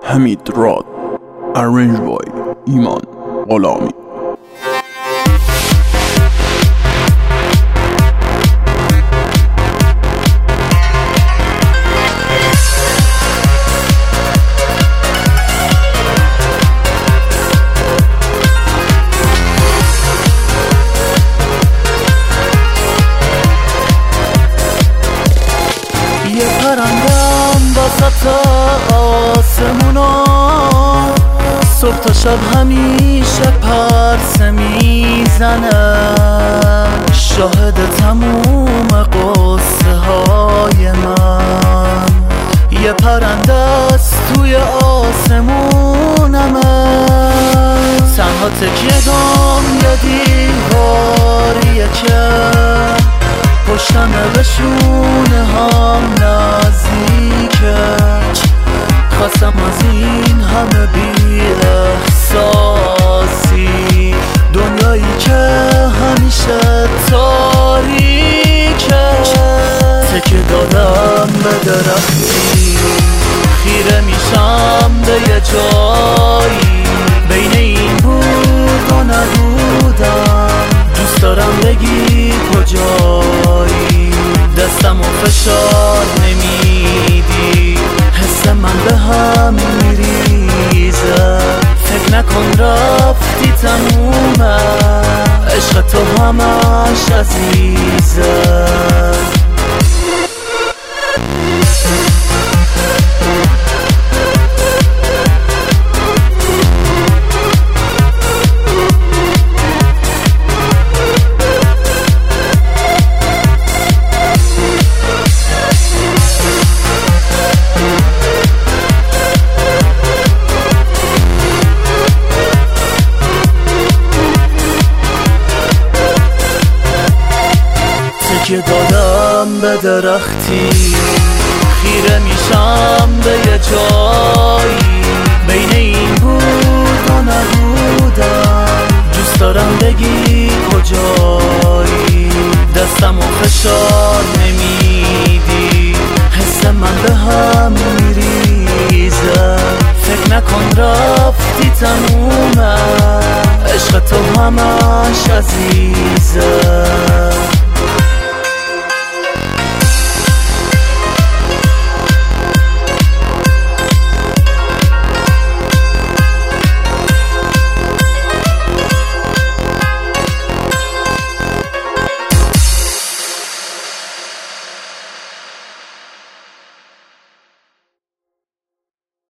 حمید راد Arranged by ایمان غلامی. یه پرندم وسط آسمونا صبح تا شب همیشه پرسه میزنه، شاهد تموم قصه های من. یه پرنده است توی آسمونمه، تنها تکیه گم یه دیواریه که پشتمه به شونه هم نزدیکه. خواستم از این همه بی احساسی، دنیایی که همیشه تاریکه. تکیه دادم به درختی، خیره میشم به یه جایی، بین این بود و نبودم. دوست دارم بگی کجایی، دستم و فشار نمیدی، حس من به هم میریزه. فکر نکن رفتی تمومه، عشق تو همش عزیزه. تکیه دادم به درختی، خیره میشم به یه جایی، بین این بود و نبودم. دوست دارم بگی کجایی، دستم و فشار نمیدی، حس من به هم میریزه. فکر نکن رفتی تمومه، عشق تو همش عزیزه.